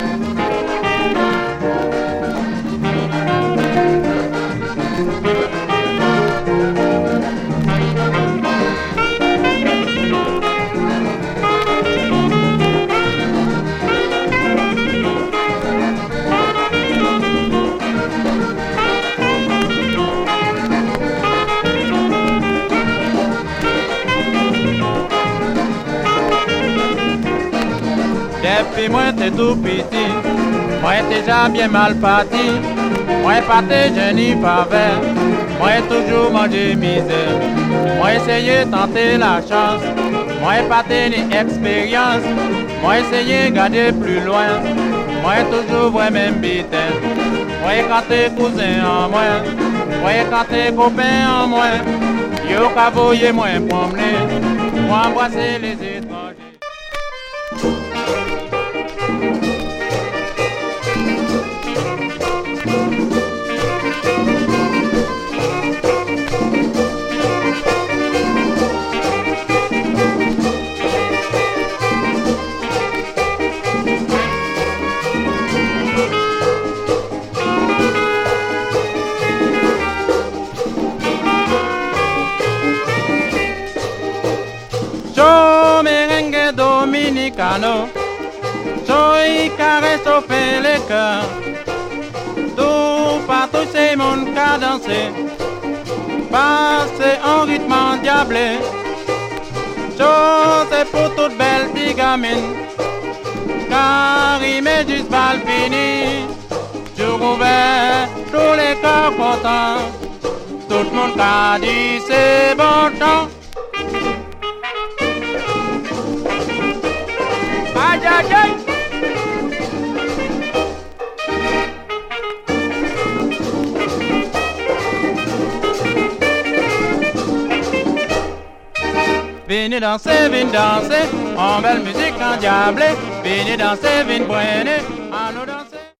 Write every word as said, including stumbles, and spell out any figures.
Depuis moi t'es tout petit, moi déjà bien mal parti. Moi pas t'es génie pas vert, moi toujours mangé misère. Moi essayé tenter la chance, moi pas t'es ni expérience. Moi essayé garder plus loin, moi toujours vrai même bitin. Moi quand t'es cousin en moi, moi quand t'es copain en moi. Yo qu'à voyer moi promener, moi embrasser les étrangers. Yo merengue dominicano, soy caresse fait les cœurs. Tout partout c'est mon cas danser, passer en rythme endiablé. Yo c'est pour toute belle bigamine, car il m'est juste mal fini. Jour ouvert, tous les corps contents, tout le monde a dit c'est bon temps. Aïe aïe aïe. Venez danser, venez danser, en belle musique endiablée. Venez danser, venez boire.